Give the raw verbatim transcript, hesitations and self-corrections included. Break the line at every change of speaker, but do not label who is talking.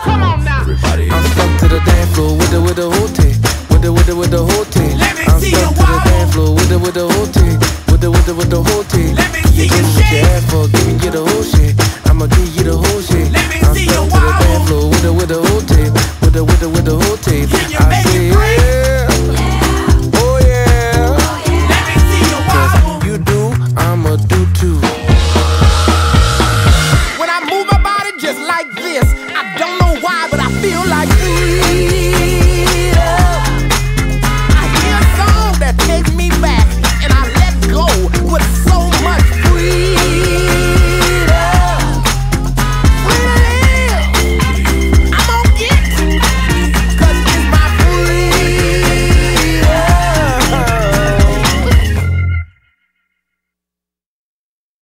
Come on now.
Everybody.
I'm stuck to the dance floor with the with the whole team, with the with the with the whole team.
Let me
I'm
see
stuck
you
to the
wobble.
dance floor with the with the whole team, with the with the with the whole team.
Let me
You
see
give
you
me what you
shake.
ask for, give me get the whole shit. I'ma give